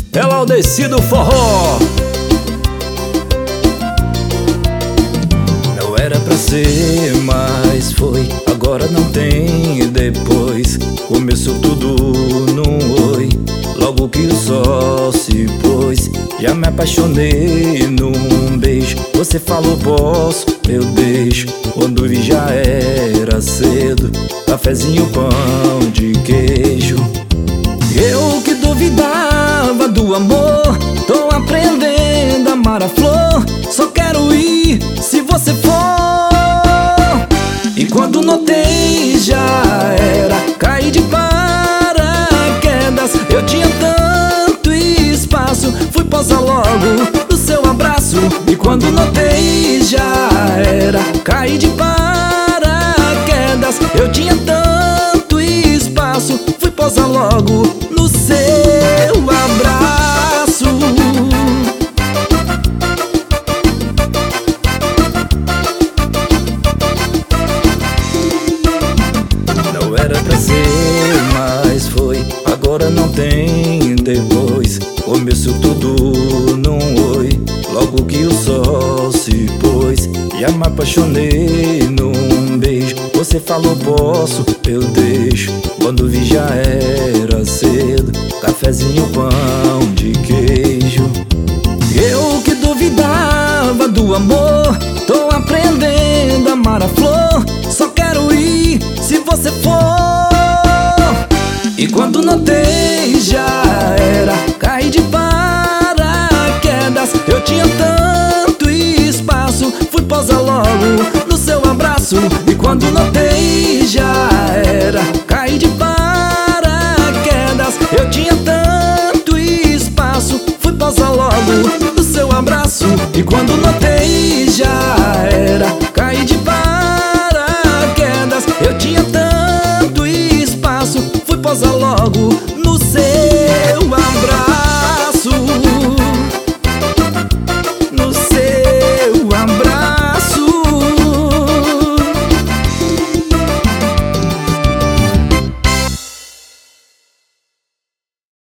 É o Aldeci do forró. Não era pra ser, mas foi. Agora não tem depois. Começou tudo num oi. Logo que o sol se pôs, já me apaixonei num beijo. Você falou posso, eu deixo. Quando vi já era cedo. Cafezinho, pão de queijo. Eu que duvidava do amor, tô aprendendo a amar a flor. Só quero ir se você for. E quando notei já era. Caí de paraquedas. Eu tinha tanto espaço. Fui posar logo no seu abraço. E quando notei já era. Caí de paraquedas. Eu tinha tanto espaço. Fui posar logo no seu abraço. Não era pra ser, mas foi. Agora não tem depois. Começou tudo num oi. Logo que o sol se pôs, já me apaixonei num beijo. Você falou posso, eu deixo. Quando vi já era cedo. Cafezinho, pão de queijo. Eu que duvidava do amor, tô aprendendo a amar a flor. Só quero ir se você for. E quando notei já era. Caí de paraquedas. Eu tinha tanto espaço. Fui posar logo no seu abraço. E quando notei já era. Caí de paraquedas. Eu tinha tanto espaço. Fui posar logo no seu abraço. E quando notei